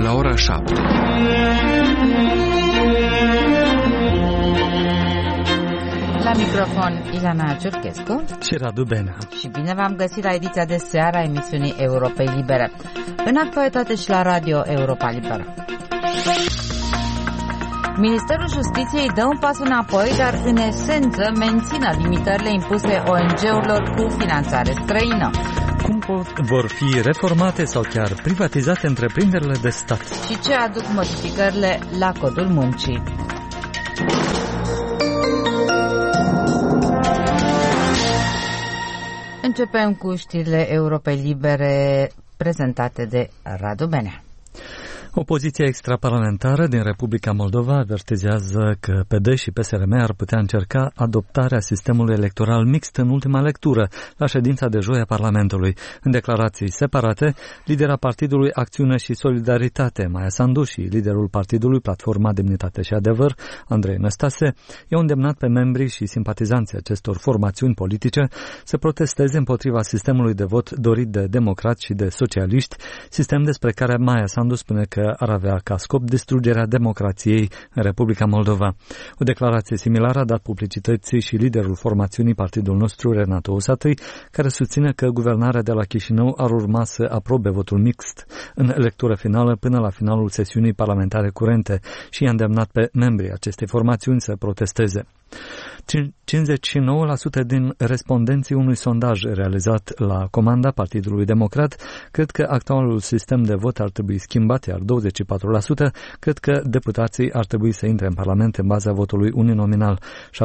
la ora 7. La microfon Ilana Ciurchescu și Radu Benea. Și bine v-am găsit la ediția de seară a emisiunii Europei Libere. În actualitate și la Radio Europa Liberă. Ministerul Justiției dă un pas înapoi, dar în esență menține limitările impuse ONG-urilor cu finanțare străină. Cum vor fi reformate sau chiar privatizate întreprinderile de stat? Și ce aduc modificările la Codul Muncii? Începem cu știrile Europei Libere prezentate de Radu Benea. Opoziția extraparlamentară din Republica Moldova avertizează că PD și PSRM ar putea încerca adoptarea sistemului electoral mixt în ultima lectură, la ședința de joi a Parlamentului. În declarații separate, lidera Partidului Acțiune și Solidaritate, Maia Sandu, și liderul Partidului Platforma Demnitate și Adevăr, Andrei Năstase, i-au îndemnat pe membrii și simpatizanții acestor formațiuni politice să protesteze împotriva sistemului de vot dorit de democrați și de socialiști, sistem despre care Maia Sandu spune că ar avea ca scop distrugerea democrației în Republica Moldova. O declarație similară a dat publicității și liderul formațiunii Partidul Nostru, Renato Usatăi, care susține că guvernarea de la Chișinău ar urma să aprobe votul mixt în lectură finală până la finalul sesiunii parlamentare curente și i-a îndemnat pe membrii acestei formațiuni să protesteze. 59% din respondenții unui sondaj realizat la comanda Partidului Democrat cred că actualul sistem de vot ar trebui schimbat, iar 24% cred că deputații ar trebui să intre în Parlament în baza votului uninominal.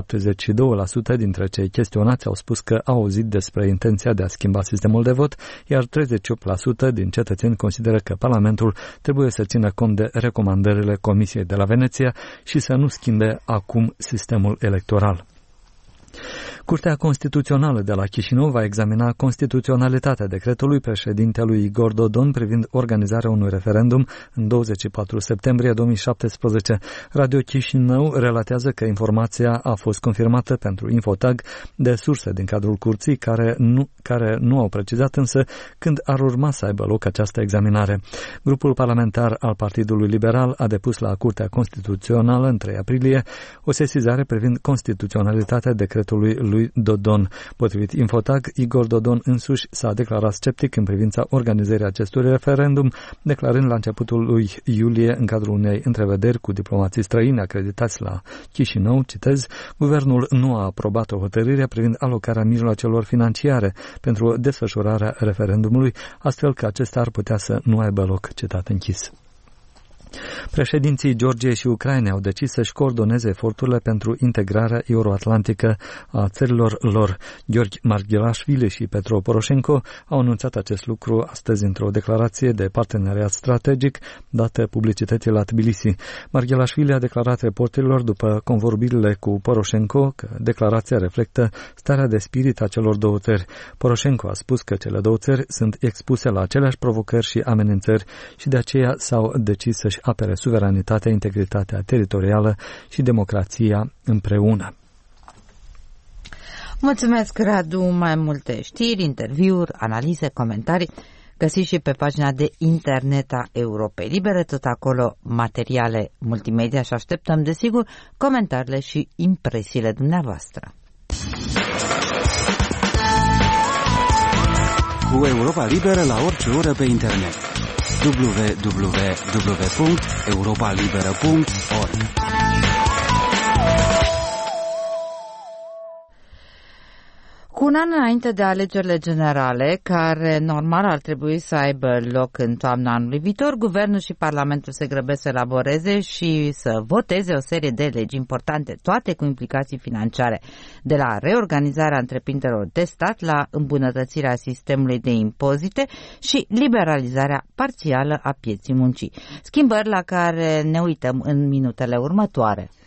72% dintre cei chestionați au spus că au auzit despre intenția de a schimba sistemul de vot, iar 38% din cetățeni consideră că Parlamentul trebuie să țină cont de recomandările Comisiei de la Veneția și să nu schimbe acum sistemul electoral. Curtea Constituțională de la Chișinău va examina constituționalitatea decretului președintelui Igor Dodon privind organizarea unui referendum în 24 septembrie 2017. Radio Chișinău relatează că informația a fost confirmată pentru Infotag de surse din cadrul curții care nu au precizat însă când ar urma să aibă loc această examinare. Grupul parlamentar al Partidului Liberal a depus la Curtea Constituțională în 3 aprilie o sesizare privind constituționalitatea decretului lui Dodon. Potrivit Infotag, Igor Dodon însuși s-a declarat sceptic în privința organizării acestui referendum, declarând la începutul lui iulie, în cadrul unei întrevederi cu diplomații străini acreditați la Chișinău, citez, guvernul nu a aprobat o hotărâre privind alocarea mijloacelor financiare pentru desfășurarea referendumului, astfel că acesta ar putea să nu aibă loc, citat închis. Președinții Georgiei și Ucrainei au decis să-și coordoneze eforturile pentru integrarea euroatlantică a țărilor lor. Georgi Marghelashvili și Petro Poroșenko au anunțat acest lucru astăzi într-o declarație de parteneriat strategic dată publicității la Tbilisi. Marghelashvili a declarat reporterilor după convorbirile cu Poroșenko că declarația reflectă starea de spirit a celor două țări. Poroșenko a spus că cele două țări sunt expuse la aceleași provocări și amenințări și de aceea s-au decis să-și apere suveranitatea, integritatea teritorială și democrația împreună. Mulțumesc, Radu. Mai multe știri, interviuri, analize, comentarii găsiți și pe pagina de internet a Europei Libere, tot acolo materiale multimedia și așteptăm, desigur, comentariile și impresiile dumneavoastră. Cu Europa Liberă la orice oră pe internet. www.europalibera.org. Cu un an înainte de alegerile generale, care normal ar trebui să aibă loc în toamna anului viitor, Guvernul și Parlamentul se grăbesc să elaboreze și să voteze o serie de legi importante, toate cu implicații financiare, de la reorganizarea întreprinderilor de stat la îmbunătățirea sistemului de impozite și liberalizarea parțială a pieții muncii. Schimbări la care ne uităm în minutele următoare.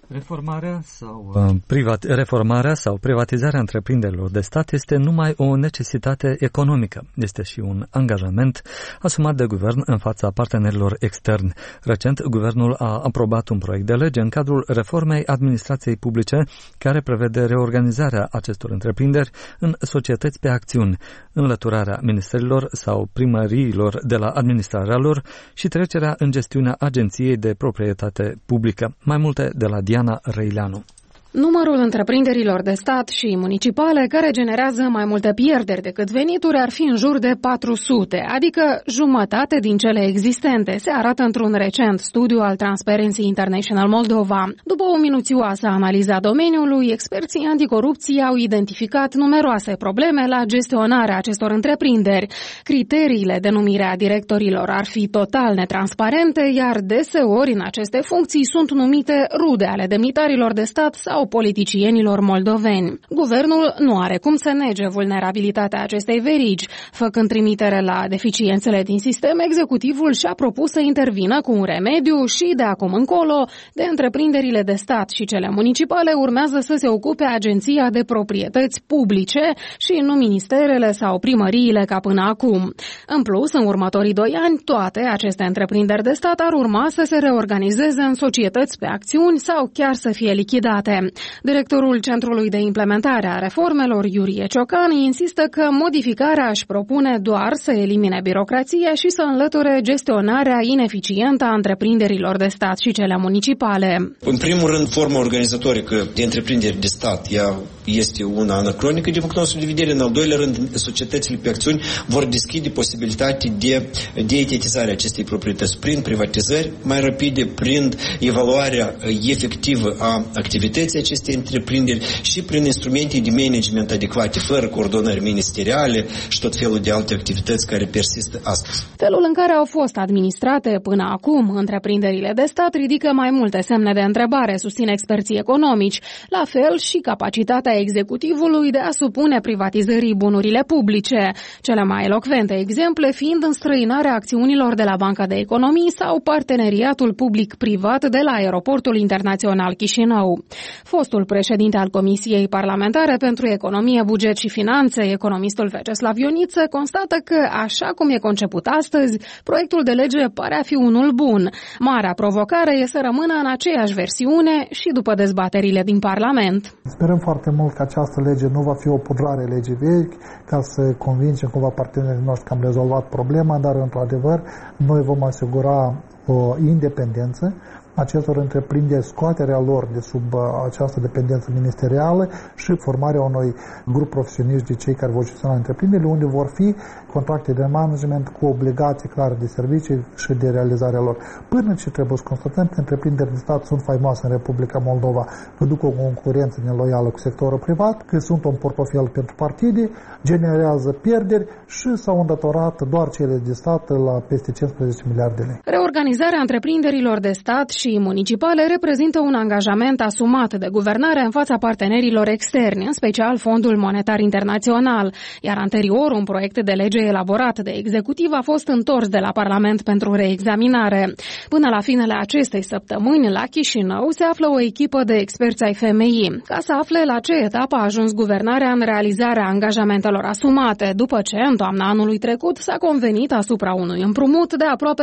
Reformarea sau privatizarea întreprinderilor de stat este numai o necesitate economică. Este și un angajament asumat de guvern în fața partenerilor externi. Recent, guvernul a aprobat un proiect de lege în cadrul reformei administrației publice care prevede reorganizarea acestor întreprinderi în societăți pe acțiuni, înlăturarea ministerilor sau primăriilor de la administrarea lor și trecerea în gestiunea agenției de proprietate publică. Mai multe de la Diana Răileanu. Numărul întreprinderilor de stat și municipale care generează mai multe pierderi decât venituri ar fi în jur de 400, adică jumătate din cele existente, se arată într-un recent studiu al Transparency International Moldova. După o minuțioasă analiză a domeniului, experții anticorupție au identificat numeroase probleme la gestionarea acestor întreprinderi. Criteriile de numire a directorilor ar fi total netransparente, iar deseori în aceste funcții sunt numite rude ale demnitarilor de stat sau politicienilor moldoveni. Guvernul nu are cum să nege vulnerabilitatea acestei verigi. Făcând trimitere la deficiențele din sistem, executivul și-a propus să intervină cu un remediu și de acum încolo de întreprinderile de stat și cele municipale urmează să se ocupe Agenția de Proprietăți Publice și nu ministerele sau primăriile ca până acum. În plus, în următorii 2 ani, toate aceste întreprinderi de stat ar urma să se reorganizeze în societăți pe acțiuni sau chiar să fie lichidate. Directorul Centrului de Implementare a Reformelor, Iurie Ciocan, insistă că modificarea își propune doar să elimine birocrația și să înlăture gestionarea ineficientă a întreprinderilor de stat și cele municipale. În primul rând, forma organizatorică de întreprinderi de stat, ea este una anacronică din punctul nostru de vedere. În al doilea rând, societățile pe acțiuni vor deschide posibilitatea de etetizare acestei proprietăți prin privatizări mai rapide, prin evaluarea efectivă a activității acestei întreprinderi și prin instrumente de management adecvate, fără coordonări ministeriale și tot felul de alte activități care persistă astăzi. Felul în care au fost administrate până acum întreprinderile de stat ridică mai multe semne de întrebare, susțin experții economici, la fel și capacitatea executivului de a supune privatizării bunurile publice, cele mai elocvente exemple fiind înstrăinarea acțiunilor de la Banca de Economii sau parteneriatul public-privat de la Aeroportul Internațional Chișinău. Fostul președinte al Comisiei Parlamentare pentru Economie, Buget și Finanțe, economistul Veceslav Ioniță, constată că, așa cum e conceput astăzi, proiectul de lege pare a fi unul bun. Marea provocare e să rămână în aceeași versiune și după dezbaterile din Parlament. Sperăm foarte mult că această lege nu va fi o pudrare lege vechi, ca să convingem cumva partenerii noștri că am rezolvat problema, dar, într-adevăr, noi vom asigura o independență acestor întreprinderi, scoaterea lor de sub această dependență ministerială și formarea unui grup profesioniști de cei care vor gestiona întreprinderile, unde vor fi contracte de management cu obligații clare de servicii și de realizarea lor. Până ce trebuie să constatăm că întreprinderile de stat sunt faimoase în Republica Moldova, că duc o concurență neloială cu sectorul privat, că sunt un portofel pentru partide, generează pierderi și s-au îndatorat doar cele de stat la peste 15 miliarde de lei. Reorganizarea întreprinderilor de stat și municipale reprezintă un angajament asumat de guvernare în fața partenerilor externi, în special Fondul Monetar Internațional, iar anterior un proiect de lege elaborat de executiv a fost întors de la Parlament pentru reexaminare. Până la finele acestei săptămâni, la Chișinău se află o echipă de experți ai FMI, ca să afle la ce etapă a ajuns guvernarea în realizarea angajamentelor asumate, după ce, în toamna anului trecut, s-a convenit asupra unui împrumut de aproape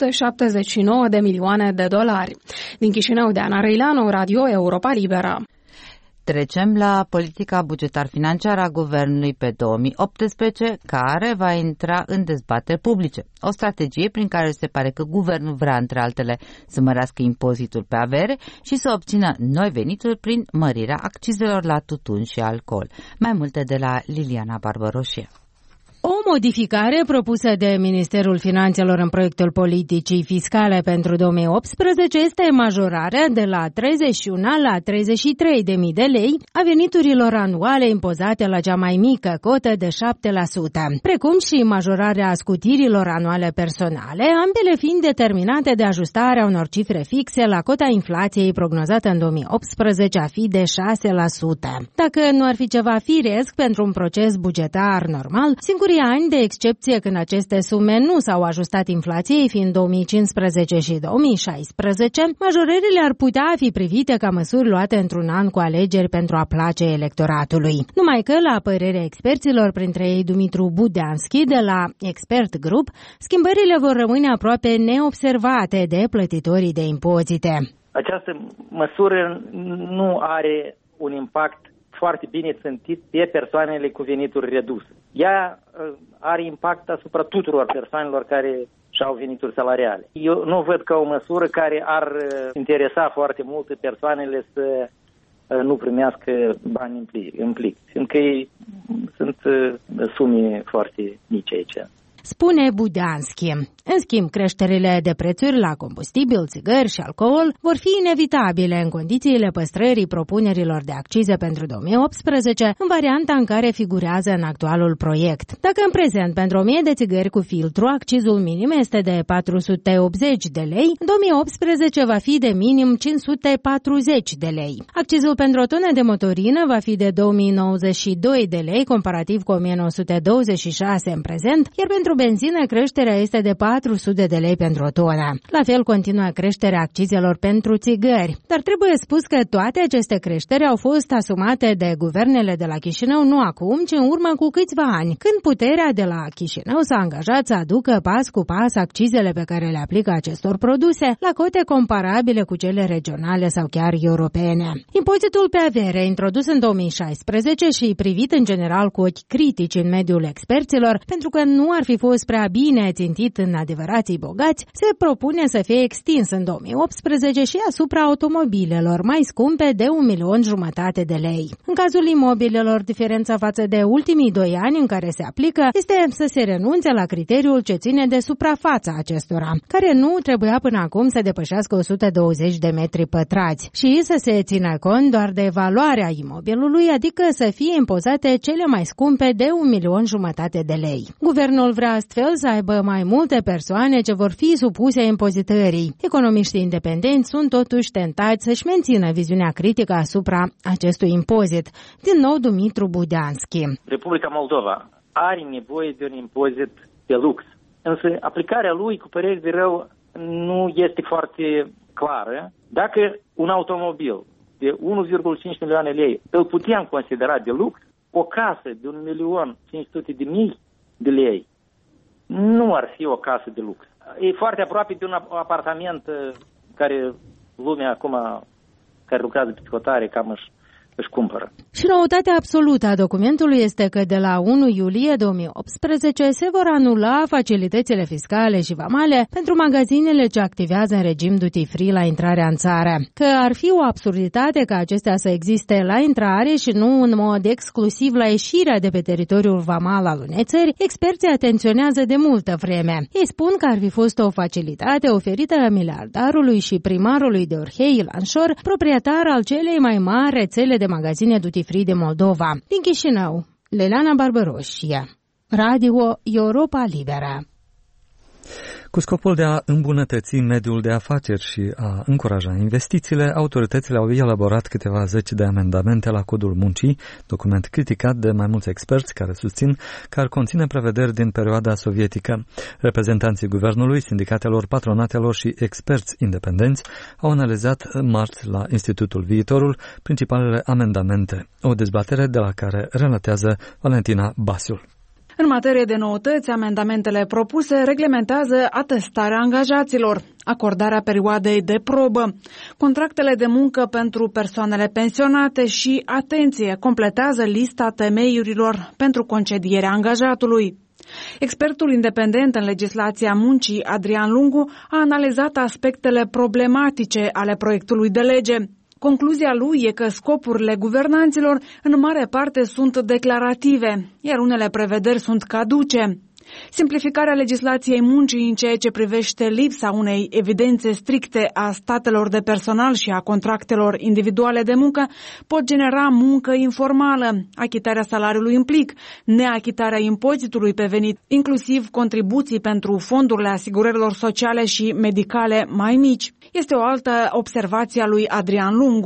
179 de milioane de dolari. Din Chișinău, Diana Răileanu, Radio Europa Liberă. Trecem la politica bugetar-financiară a Guvernului pe 2018, care va intra în dezbateri publice. O strategie prin care se pare că Guvernul vrea, între altele, să mărească impozitul pe avere și să obțină noi venituri prin mărirea accizelor la tutun și alcool. Mai multe de la Liliana Barbăroșie. O modificare propusă de Ministerul Finanțelor în proiectul politicii fiscale pentru 2018 este majorarea de la 31 la 33.000 de lei a veniturilor anuale impozate la cea mai mică cotă de 7%, precum și majorarea scutirilor anuale personale, ambele fiind determinate de ajustarea unor cifre fixe la cota inflației prognozată în 2018 a fi de 6%. Dacă nu ar fi ceva firesc pentru un proces bugetar normal, singurii ani ani de excepție când aceste sume nu s-au ajustat inflației, fiind 2015 și 2016, majorările ar putea fi privite ca măsuri luate într-un an cu alegeri pentru a place electoratului. Numai că, la părerea experților, printre ei Dumitru Budeanski de la Expert Group, schimbările vor rămâne aproape neobservate de plătitorii de impozite. Această măsură nu are un impact foarte bine țintit pe persoanele cu venituri reduse. Ea are impact asupra tuturor persoanelor care și-au venituri salariale. Eu nu văd ca o măsură care ar interesa foarte mult persoanele să nu primească bani în plic, fiindcă sunt sume foarte mici aici. Spune Budeanski. În schimb, creșterile de prețuri la combustibil, țigări și alcool vor fi inevitabile în condițiile păstrării propunerilor de accize pentru 2018 în varianta în care figurează în actualul proiect. Dacă în prezent pentru 1000 de țigări cu filtru accizul minim este de 480 de lei, în 2018 va fi de minim 540 de lei. Accizul pentru o tonă de motorină va fi de 2092 de lei comparativ cu 1926 în prezent, iar pentru benzină creșterea este de 400 de lei pentru o tonă. La fel continuă creșterea accizelor pentru țigări. Dar trebuie spus că toate aceste creșteri au fost asumate de guvernele de la Chișinău nu acum, ci în urmă cu câțiva ani, când puterea de la Chișinău s-a angajat să aducă pas cu pas accizele pe care le aplică acestor produse la cote comparabile cu cele regionale sau chiar europene. Impozitul pe avere, introdus în 2016 și privit în general cu ochi critici în mediul experților, pentru că nu ar fi fost prea bine țintit în adevărații bogați, se propune să fie extins în 2018 și asupra automobilelor mai scumpe de 1.500.000 de lei. În cazul imobilelor, diferența față de ultimii 2 ani în care se aplică este să se renunțe la criteriul ce ține de suprafața acestora, care nu trebuia până acum să depășească 120 de metri pătrați, și să se țină cont doar de valoarea imobilului, adică să fie impozate cele mai scumpe de 1.500.000 de lei. Guvernul vrea astfel să aibă mai multe persoane ce vor fi supuse impozitării. Economiștii independenți sunt totuși tentați să-și mențină viziunea critică asupra acestui impozit. Din nou Dumitru Budeanski. Republica Moldova are nevoie de un impozit de lux, însă aplicarea lui, cu păreri de rău, nu este foarte clară. Dacă un automobil de 1,5 milioane lei îl puteam considera de lux, o casă de 1.500.000 de lei nu ar fi o casă de lux. E foarte aproape de un apartament care lumea acum, care lucrează pe hotare, cam își cumpără. Și noutatea absolută a documentului este că de la 1 iulie 2018 se vor anula facilitățile fiscale și vamale pentru magazinele ce activează în regim duty-free la intrarea în țară. Că ar fi o absurditate ca acestea să existe la intrare și nu în mod exclusiv la ieșirea de pe teritoriul vamal al unei țări, experții atenționează de multă vreme. Ei spun că ar fi fost o facilitate oferită miliardarului și primarului de Orhei, Ilan Șor, proprietar al celei mai mari rețele de magazine duty-free de Moldova. Din Chișinău, Leliana Barbaroșia, Radio Europa Liberă. Cu scopul de a îmbunătăți mediul de afaceri și a încuraja investițiile, autoritățile au elaborat câteva zeci de amendamente la Codul Muncii, document criticat de mai mulți experți care susțin că ar conține prevederi din perioada sovietică. Reprezentanții guvernului, sindicatelor, patronatelor și experți independenți au analizat marți la Institutul Viitorul principalele amendamente, o dezbatere de la care relatează Valentina Basiul. În materie de noutăți, amendamentele propuse reglementează atestarea angajaților, acordarea perioadei de probă, contractele de muncă pentru persoanele pensionate și, atenție, completează lista temeiurilor pentru concedierea angajatului. Expertul independent în legislația muncii, Adrian Lungu, a analizat aspectele problematice ale proiectului de lege. Concluzia lui e că scopurile guvernanților în mare parte sunt declarative, iar unele prevederi sunt caduce. Simplificarea legislației muncii în ceea ce privește lipsa unei evidențe stricte a statelor de personal și a contractelor individuale de muncă pot genera muncă informală, achitarea salariului în plic, neachitarea impozitului pe venit, inclusiv contribuții pentru fondurile asigurărilor sociale și medicale mai mici. Este o altă observație a lui Adrian Lungu.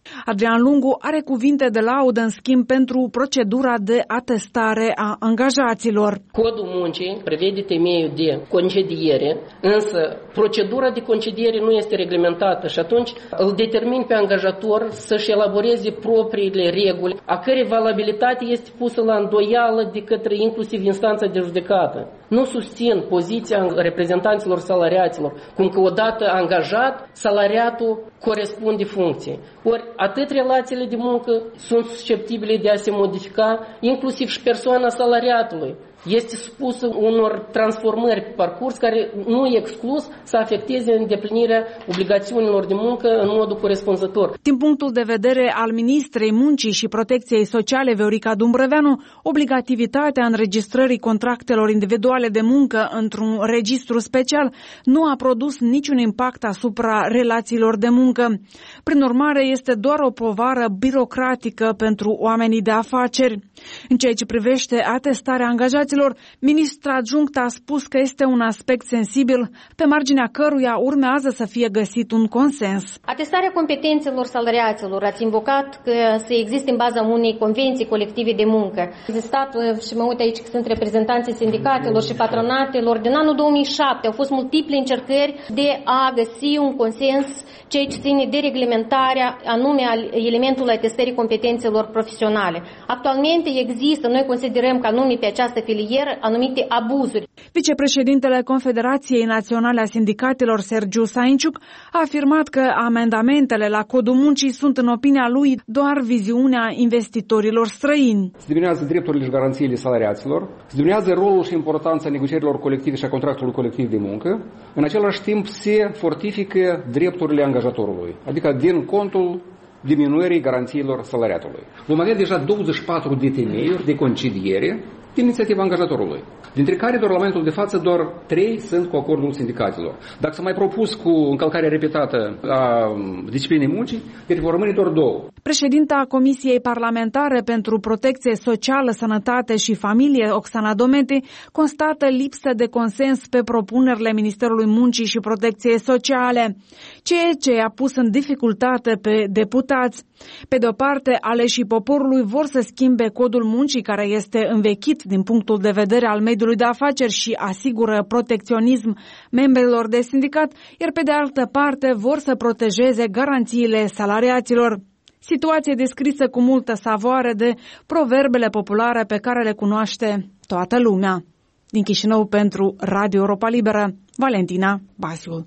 Adrian Lungu are cuvinte de laudă în schimb pentru procedura de atestare a angajaților. Codul muncii prevede temeiul de concediere, însă procedura de concediere nu este reglementată și atunci îl determin pe angajator să-și elaboreze propriile reguli, a cărei valabilitate este pusă la îndoială de către inclusiv instanța de judecată. Nu susțin poziția reprezentanților salariaților, cum că odată angajat, salariatul corespunde funcției. Ori atât relațiile de muncă sunt susceptibile de a se modifica, inclusiv și persoana salariatului este supusă unor transformări pe parcurs care nu e exclus să afecteze îndeplinirea obligațiunilor de muncă în modul corespunzător. Din punctul de vedere al Ministrei Muncii și Protecției Sociale, Viorica Dumbrăveanu, obligativitatea înregistrării contractelor individuale de muncă într-un registru special nu a produs niciun impact asupra relațiilor de muncă. Prin urmare, este doar o povară birocratică pentru oamenii de afaceri. În ceea ce privește atestarea angajaților, ministra adjunctă a spus că este un aspect sensibil, pe marginea căruia urmează să fie găsit un consens. Atestarea competențelor salariaților ați invocat că să existe în baza unei convenții colective de muncă. Existat, și mă uit aici că sunt reprezentanții sindicatelor și patronatelor, din anul 2007 au fost multiple încercări de a găsi un consens, ceea ce ține de reglementarea anume al elementului atestării competențelor profesionale. Actualmente există, noi considerăm că anume pe această filieră, anumite abuzuri. Vicepreședintele Confederației Naționale a Sindicatelor, Sergiu Sainciuc, a afirmat că amendamentele la Codul Muncii sunt, în opinia lui, doar viziunea investitorilor străini. Se diminuează drepturile și garanțiile salariaților, se diminuează rolul și importanța negocierilor colective și a contractului colectiv de muncă, în același timp se fortifică drepturile angajatorului, adică din contul diminuării garanțiilor salariatului. Vom avea deja 24 de temeiuri de concediere de inițiativa angajatorului, dintre care, doar la momentul de față, doar 3 sunt cu acordul sindicatelor. Dacă s-a mai propus cu încălcarea repetată a disciplinei muncii, deci vor rămâne doar 2. Președinta Comisiei Parlamentare pentru Protecție Socială, Sănătate și Familie, Oxana Dometi, constată lipsă de consens pe propunerile Ministerului Muncii și Protecției Sociale, ceea ce a pus în dificultate pe deputați. Pe de o parte, aleșii poporului vor să schimbe Codul Muncii, care este învechit din punctul de vedere al mediului de afaceri și asigură protecționism membrilor de sindicat, iar pe de altă parte vor să protejeze garanțiile salariaților. Situație descrisă cu multă savoare de proverbele populare pe care le cunoaște toată lumea. Din Chișinău pentru Radio Europa Liberă, Valentina Basiul.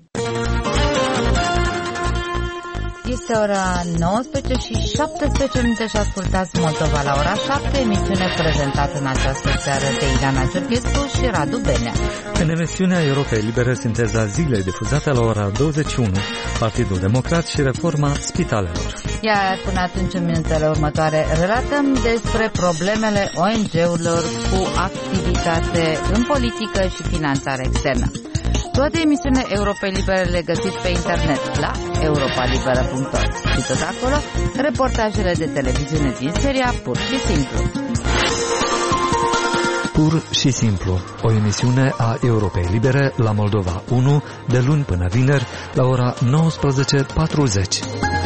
Este ora 19 și 17 minute și ascultați Moldova la ora 7, emisiune prezentată în această seară de Ilana Giurghescu și Radu Benea. În emisiunea Europei Libere, sinteza zilei difuzată la ora 21, Partidul Democrat și reforma spitalelor. Iar până atunci, în minutele următoare, relatăm despre problemele ONG-urilor cu activitate în politică și finanțare externă. Toate emisiunile Europei Libere le găsiți pe internet la europalibera.org și tot acolo reportajele de televiziune din seria Pur și Simplu. Pur și Simplu, o emisiune a Europei Libere la Moldova 1, de luni până vineri, la ora 19:40.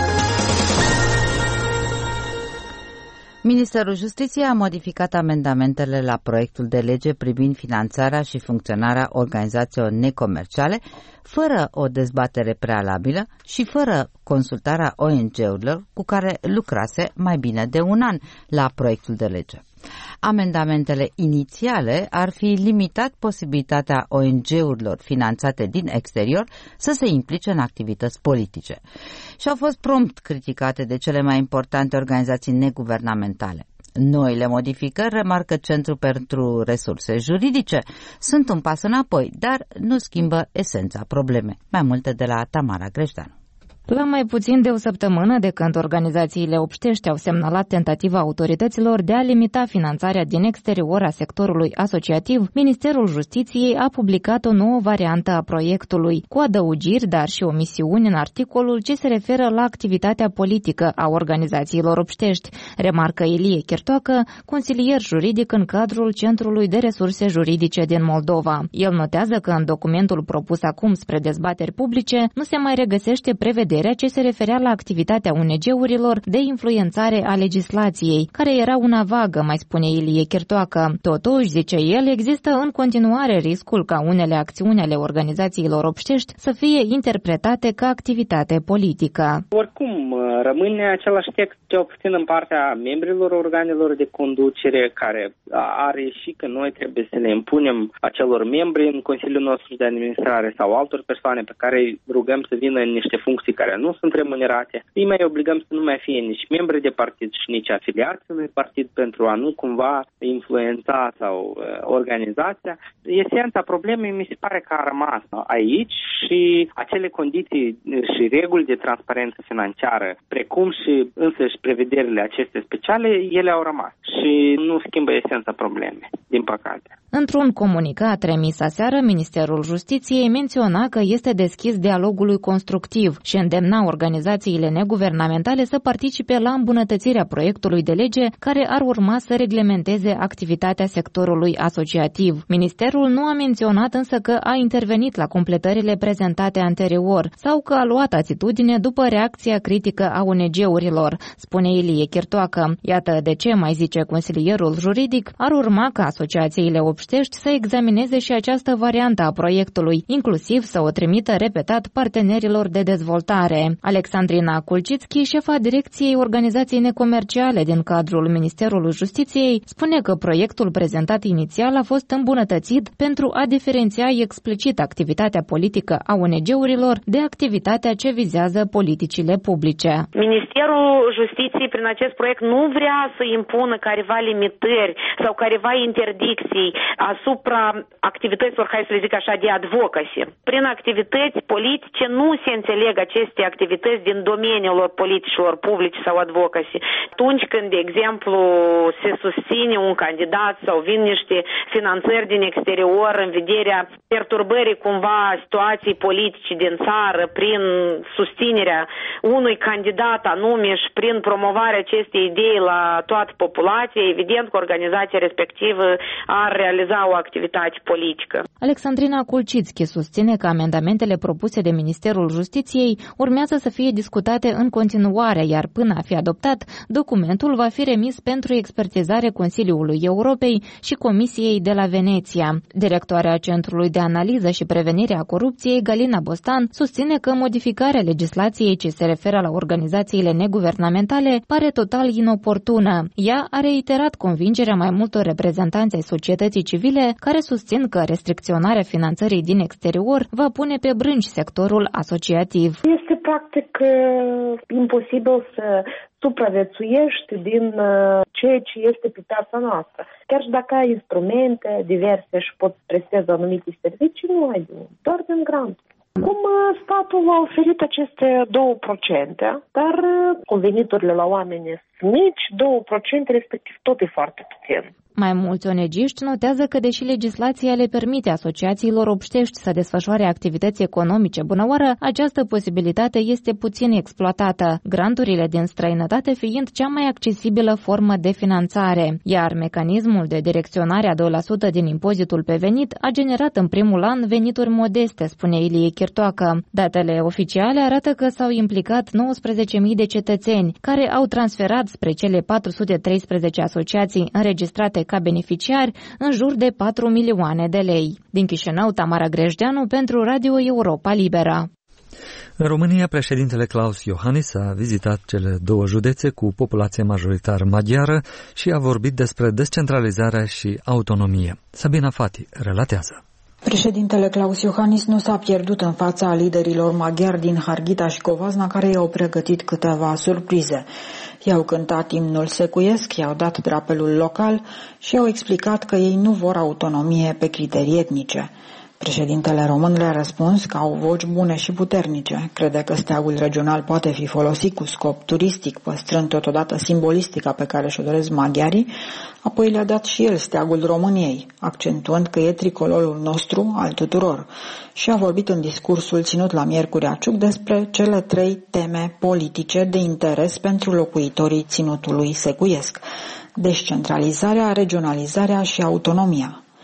Ministerul Justiției a modificat amendamentele la proiectul de lege privind finanțarea și funcționarea organizațiilor necomerciale, fără o dezbatere prealabilă și fără consultarea ONG-urilor cu care lucrase mai bine de un an la proiectul de lege. Amendamentele inițiale ar fi limitat posibilitatea ONG-urilor finanțate din exterior să se implice în activități politice și au fost prompt criticate de cele mai importante organizații neguvernamentale. Noile modificări, remarcă Centrul pentru Resurse Juridice, sunt un pas înapoi, dar nu schimbă esența problemei. Mai multe de la Tamara Greșteanu. La mai puțin de o săptămână de când organizațiile obștești au semnalat tentativa autorităților de a limita finanțarea din exterior a sectorului asociativ, Ministerul Justiției a publicat o nouă variantă a proiectului, cu adăugiri, dar și omisiuni în articolul ce se referă la activitatea politică a organizațiilor obștești, remarcă Ilie Chirtoacă, consilier juridic în cadrul Centrului de Resurse Juridice din Moldova. El notează că în documentul propus acum spre dezbateri publice nu se mai regăsește prevederi supravegherea ce se referea la activitatea ONG-urilor de influențare a legislației, care era una vagă, mai spune Ilie Chirtoacă. Totuși, zice el, există în continuare riscul ca unele acțiuni ale organizațiilor obștești să fie interpretate ca activitate politică. Oricum, rămâne același text, cel puțin în partea membrilor organelor de conducere, care are și că noi trebuie să le impunem acelor membri în Consiliul nostru de administrare sau altor persoane pe care îi rugăm să vină în niște funcții care nu sunt remunerate. Îi mai obligăm să nu mai fie nici membri de partid și nici afiliați unui partid pentru a nu cumva influența sau organizația. Esența problemei mi se pare că a rămas aici și acele condiții și reguli de transparență financiară, precum și însăși prevederile acestea speciale, ele au rămas și nu schimbă esența problemei, din păcate. Într-un comunicat remis aseară, Ministerul Justiției menționa că este deschis dialogului constructiv și îndemna organizațiile neguvernamentale să participe la îmbunătățirea proiectului de lege care ar urma să reglementeze activitatea sectorului asociativ. Ministerul nu a menționat însă că a intervenit la completările prezentate anterior sau că a luat atitudine după reacția critică a ONG-urilor, spune Ilie Chirtoacă. Iată de ce, mai zice consilierul juridic, ar urma ca asociațiile obștești să examineze și această variantă a proiectului, inclusiv să o trimită repetat partenerilor de dezvoltare. Alexandrina Kulcitski, șefa direcției organizației necomerciale din cadrul Ministerului Justiției, spune că proiectul prezentat inițial a fost îmbunătățit pentru a diferenția explicit activitatea politică a ONG-urilor de activitatea ce vizează politicile publice. Ministerul Justiției prin acest proiect nu vrea să impună careva limitări sau careva interdicții asupra activităților, hai să le zic așa, de advocacy. Prin activități politice nu se înțeleg aceste activități din domeniul politicilor publice sau advocacy. Atunci când, de exemplu, se susține un candidat sau vin niște finanțări din exterior în vederea perturbării cumva situației politice din țară prin susținerea unui candidat anume și prin promovarea acestei idei la toată populația, evident că organizația respectivă ar realiza o activitate politică. Alexandrina Kulcitski susține că amendamentele propuse de Ministerul Justiției urmează să fie discutate în continuare, iar până a fi adoptat, documentul va fi remis pentru expertizare Consiliului Europei și Comisiei de la Veneția. Directoarea Centrului de Analiză și Prevenire a Corupției, Galina Bostan, susține că modificarea legislației ce se referă la organizațiile neguvernamentale pare total inoportună. Ea a reiterat convingerea mai multor reprezentanți ai societății civile care susțin că restricționarea finanțării din exterior va pune pe brânci sectorul asociativ. Este practic imposibil să supraviețuiești din ceea ce este pe piața noastră. Chiar și dacă ai instrumente diverse și poți prestezi anumite servicii, nu ai doar din grant. Cum statul a oferit aceste 2%, dar cu veniturile la oameni mici, 2% respectiv tot e foarte puțin. Mai mulți onegiști notează că, deși legislația le permite asociațiilor obștești să desfășoare activități economice bunăoară, această posibilitate este puțin exploatată, granturile din străinătate fiind cea mai accesibilă formă de finanțare, iar mecanismul de direcționare a 2% din impozitul pe venit a generat în primul an venituri modeste, spune Ilie Chirtoacă. Datele oficiale arată că s-au implicat 19.000 de cetățeni, care au transferat spre cele 413 asociații înregistrate ca beneficiari în jur de 4 milioane de lei. Din Chișinău, Tamara Grejdeanu pentru Radio Europa Liberă. În România, președintele Klaus Iohannis a vizitat cele două județe cu populație majoritar maghiară și a vorbit despre descentralizarea și autonomie. Sabina Fati relatează. Președintele Klaus Iohannis nu s-a pierdut în fața liderilor maghiari din Harghita și Covasna, care i-au pregătit câteva surprize. I-au cântat imnul secuiesc, i-au dat drapelul local și i-au explicat că ei nu vor autonomie pe criterii etnice. Președintele român le-a răspuns că au voci bune și puternice, crede că steagul regional poate fi folosit cu scop turistic, păstrând totodată simbolistica pe care și-o doresc maghiarii, apoi le-a dat și el steagul României, accentuând că e tricolorul nostru al tuturor, și a vorbit în discursul ținut la Miercurea Ciuc despre cele 3 teme politice de interes pentru locuitorii ținutului secuiesc: descentralizarea, regionalizarea și autonomia.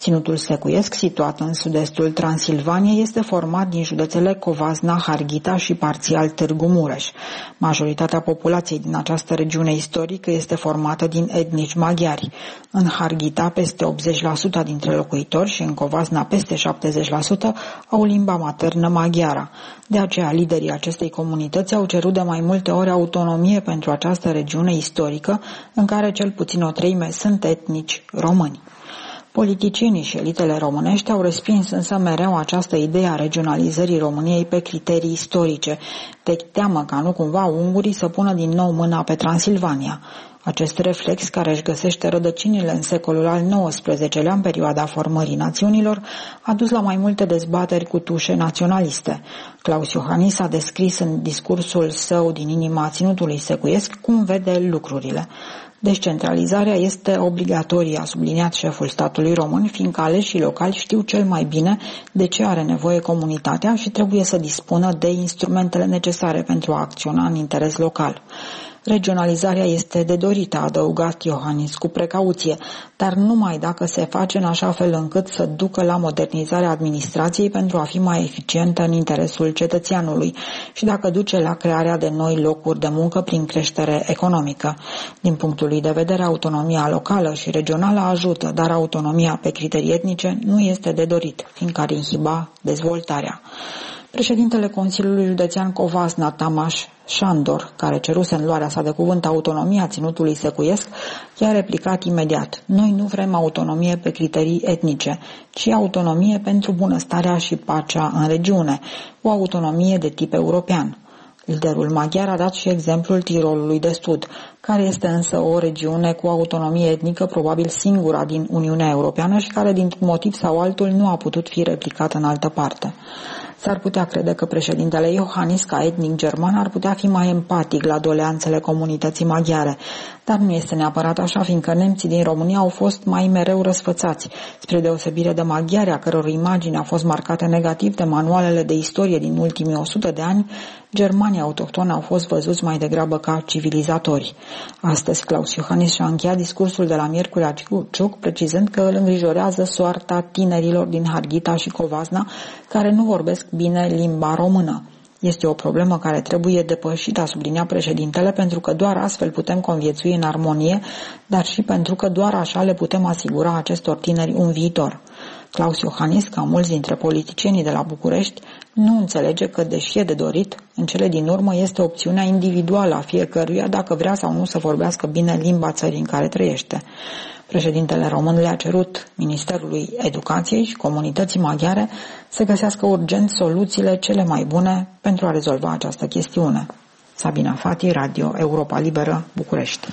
Ținutul Secuiesc, situat în sud-estul Transilvaniei, este format din județele Covasna, Harghita și parțial Târgu Mureș. Majoritatea populației din această regiune istorică este formată din etnici maghiari. În Harghita, peste 80% dintre locuitori și în Covasna peste 70% au limba maternă maghiară. De aceea, liderii acestei comunități au cerut de mai multe ori autonomie pentru această regiune istorică, în care cel puțin o treime sunt etnici români. Politicienii și elitele românești au respins însă mereu această idee a regionalizării României pe criterii istorice, de teamă ca nu cumva ungurii să pună din nou mâna pe Transilvania. Acest reflex, care își găsește rădăcinile în secolul al XIX-lea, în perioada formării națiunilor, a dus la mai multe dezbateri cu tușe naționaliste. Claus Iohannis a descris în discursul său din inima Ținutului Secuiesc cum vede lucrurile. Descentralizarea este obligatorie, a subliniat șeful statului român, fiindcă aleșii locali știu cel mai bine de ce are nevoie comunitatea și trebuie să dispună de instrumentele necesare pentru a acționa în interes local. Regionalizarea este de dorit, a adăugat Iohannis cu precauție, dar numai dacă se face în așa fel încât să ducă la modernizarea administrației pentru a fi mai eficientă în interesul cetățeanului și dacă duce la crearea de noi locuri de muncă prin creștere economică. Din punctul lui de vedere, autonomia locală și regională ajută, dar autonomia pe criterii etnice nu este de dorit, fiindcă ar inhiba dezvoltarea. Președintele Consiliului Județean Covasna, Tamaș Șandor, care ceruse în luarea sa de cuvânt autonomia Ținutului Secuiesc, i-a replicat imediat: noi nu vrem autonomie pe criterii etnice, ci autonomie pentru bunăstarea și pacea în regiune, o autonomie de tip european. Liderul maghiar a dat și exemplul Tirolului de Sud, care este însă o regiune cu autonomie etnică probabil singura din Uniunea Europeană și care, dintr-un motiv sau altul, nu a putut fi replicată în altă parte. S-ar putea crede că președintele Iohannis, ca etnic german, ar putea fi mai empatic la doleanțele comunității maghiare, dar nu este neapărat așa, fiindcă nemții din România au fost mai mereu răsfățați, spre deosebire de maghiari, a căror imagine a fost marcată negativ de manualele de istorie din ultimii 100 de ani. Germanii autohtoni au fost văzuți mai degrabă ca civilizatori. Astăzi, Claus Iohannis și-a încheiat discursul de la Miercurea Ciuc, precizând că îl îngrijorează soarta tinerilor din Harghita și Covasna, care nu vorbesc bine limba română. Este o problemă care trebuie depășită, a subliniat președintele, pentru că doar astfel putem conviețui în armonie, dar și pentru că doar așa le putem asigura acestor tineri un viitor. Claus Iohannis, ca mulți dintre politicienii de la București, nu înțelege că, deși e de dorit, în cele din urmă este opțiunea individuală a fiecăruia dacă vrea sau nu să vorbească bine limba țării în care trăiește. Președintele român le-a cerut Ministerului Educației și comunității maghiare să găsească urgent soluțiile cele mai bune pentru a rezolva această chestiune. Sabina Fati, Radio Europa Liberă, București.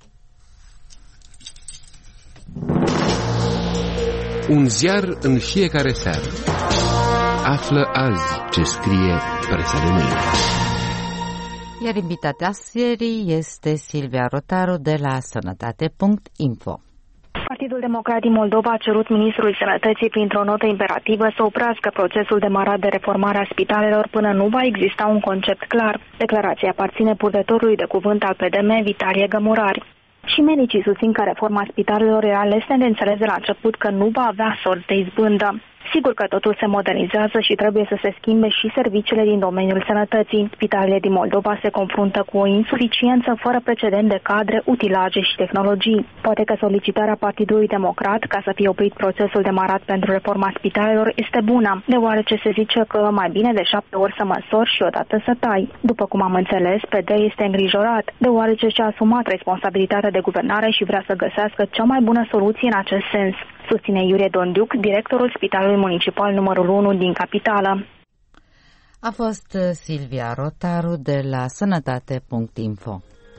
Un ziar în fiecare seară. Află azi ce scrie presa de mâine. Iar invitatea serii este Silvia Rotaru de la Sănătate.info. Partidul Democrat din Moldova a cerut Ministrului Sănătății printr-o notă imperativă să oprească procesul demarat de reformare a spitalelor până nu va exista un concept clar. Declarația aparține purtătorului de cuvânt al PDM, Vitalie Gămurari. Și medicii susțin că reforma spitalelor era lesne de înțeles de la început că nu va avea sorți de izbândă. Sigur că totul se modernizează și trebuie să se schimbe și serviciile din domeniul sănătății. Spitalele din Moldova se confruntă cu o insuficiență fără precedent de cadre, utilaje și tehnologii. Poate că solicitarea Partidului Democrat ca să fie oprit procesul demarat pentru reforma spitalelor este bună, deoarece se zice că mai bine de 7 ori să măsori și odată să tai. După cum am înțeles, PD este îngrijorat, deoarece și-a asumat responsabilitatea de guvernare și vrea să găsească cea mai bună soluție în acest sens, susține Iurie Dondiuc, directorul Spitalului Municipal numărul 1 din capitală. A fost Silvia Rotaru de la Sănătate.info.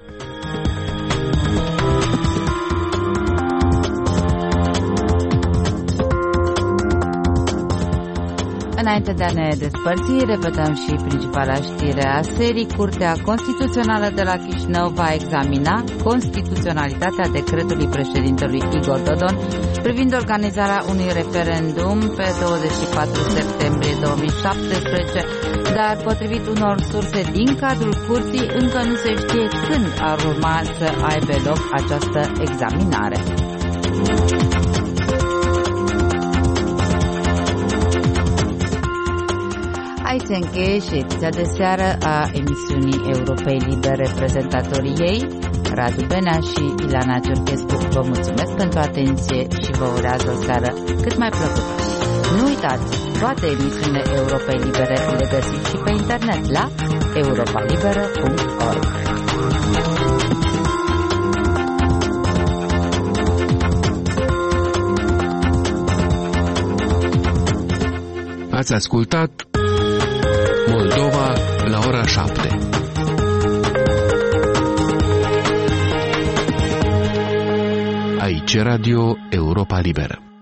Înainte de a ne despărți, repetăm și principala știre a serii. Curtea Constituțională de la Chișinău va examina constituționalitatea decretului președintelui Igor Dodon privind organizarea unui referendum pe 24 septembrie 2017, dar potrivit unor surse din cadrul curții, încă nu se știe când ar urma să aibă loc această examinare. se încheie și ediția de seară a emisiunii Europei Libere. Prezentatorii ei, Radu Benea și Ilana Ciorchescu, vă mulțumesc pentru atenție și vă urează o seară cât mai plăcută. Nu uitați, toate emisiunile Europei Libere le găsiți și pe internet la europalibera.org. Ați ascultat Moldova la ora 7. Aici Radio Europa Liberă.